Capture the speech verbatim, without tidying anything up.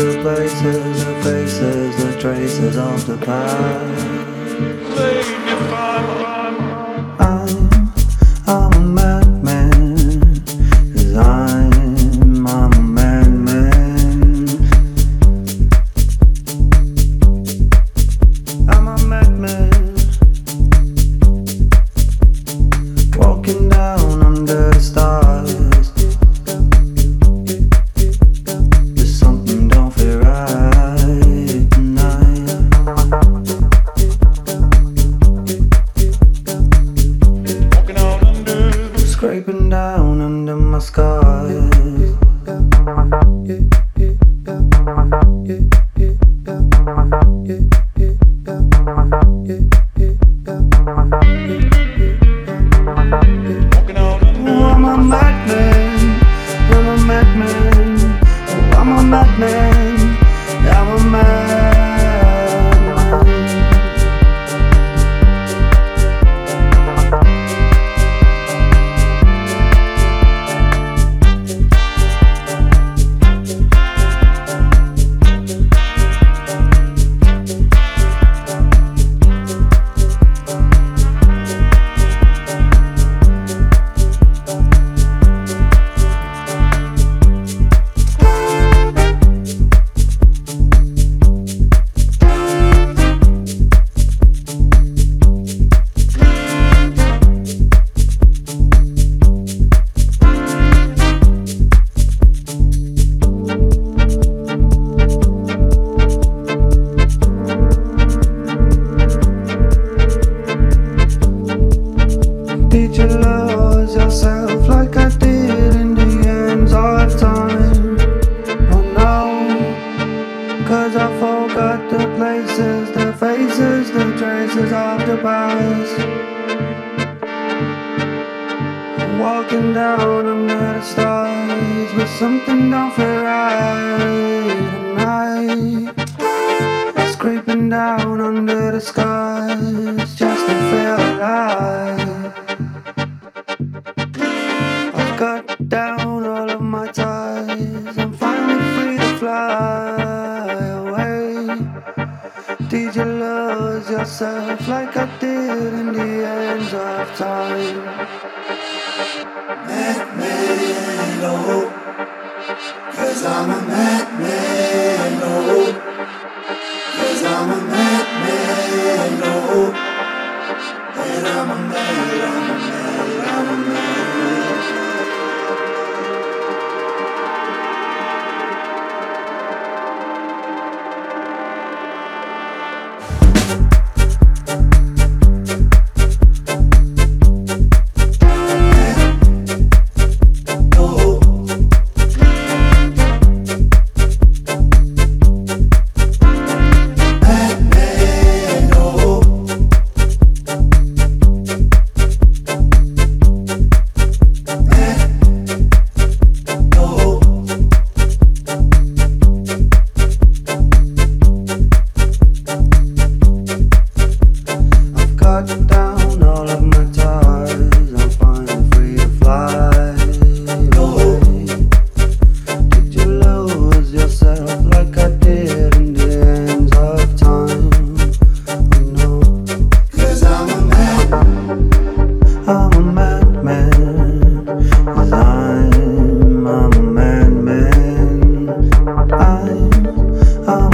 the places, the faces, the traces of the past. I'm, I'm a madman, 'cause I'm, I'm a madman. I'm a madman, walking down under the stars. There's something don't feel right tonight. Scraping down under my scars. Oh, I'm a madman, I'm a madman. Oh, I'm a madman, I'm a madman. Did you lose yourself like I did in the ends of time? Oh no, 'cause I forgot the places, the faces, the traces of the past. Walking down under the stars, but something don't feel right tonight. Scraping down under the skies just to feel alive. I've cut down all of my ties. I'm finally free to fly away. Did you lose yourself like I did in the end of time? Madman, oh, 'cause I'm a madman, oh, 'cause I'm a madman, oh, and I'm a mad, I'm a mad, I'm a mad. Cut down all of my ties. I'm finally free to fly away. Did you lose yourself like I did in the ends of time? Oh no, 'cause I'm a madman, I'm a madman. 'Cause I'm, I'm a madman. I'm, I'm